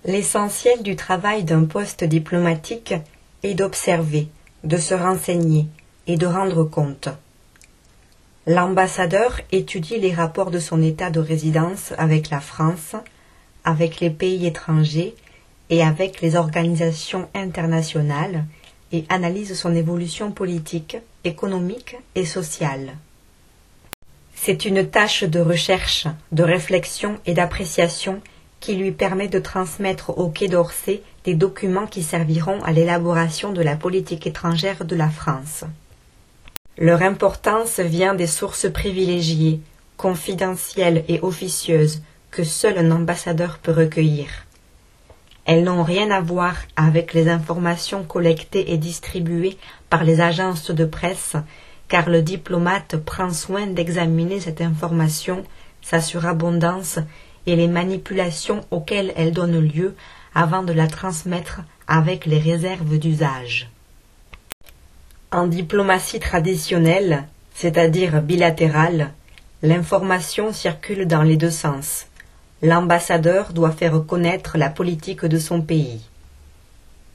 L'essentiel du travail d'un poste diplomatique est d'observer, de se renseigner et de rendre compte. L'ambassadeur étudie les rapports de son état de résidence avec la France, avec les pays étrangers et avec les organisations internationales et analyse son évolution politique, économique et sociale. C'est une tâche de recherche, de réflexion et d'appréciation qui lui permet de transmettre au Quai d'Orsay des documents qui serviront à l'élaboration de la politique étrangère de la France. Leur importance vient des sources privilégiées, confidentielles et officieuses que seul un ambassadeur peut recueillir. Elles n'ont rien à voir avec les informations collectées et distribuées par les agences de presse, car le diplomate prend soin d'examiner cette information, sa surabondance et les manipulations auxquelles elle donne lieu avant de la transmettre avec les réserves d'usage. En diplomatie traditionnelle, c'est-à-dire bilatérale, l'information circule dans les deux sens. L'ambassadeur doit faire connaître la politique de son pays.